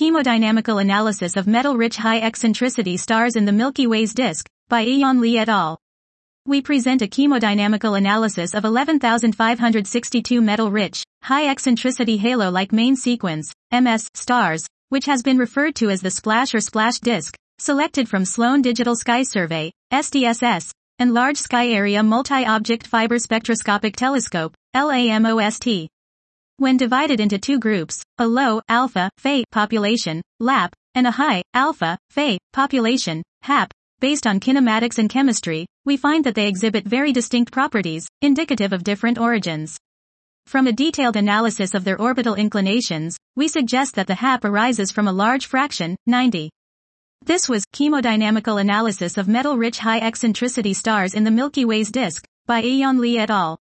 Chemodynamical Analysis of Metal-Rich High-Eccentricity Stars in the Milky Way's Disk, by Eon Lee et al. We present a chemodynamical analysis of 11,562 metal-rich, high-eccentricity halo-like main sequence, MS, stars, which has been referred to as the SPLASH or SPLASH disk, selected from Sloan Digital Sky Survey, SDSS, and Large Sky Area Multi-Object Fiber Spectroscopic Telescope, LAMOST. When divided into two groups, a low, alpha, Fe population, LAP, and a high, alpha, Fe population, HAP, based on kinematics and chemistry, we find that they exhibit very distinct properties, indicative of different origins. From a detailed analysis of their orbital inclinations, we suggest that the HAP arises from a large fraction, 90. This was Chemodynamical Analysis of Metal-Rich High-Eccentricity Stars in the Milky Way's Disk, by Eon Lee et al.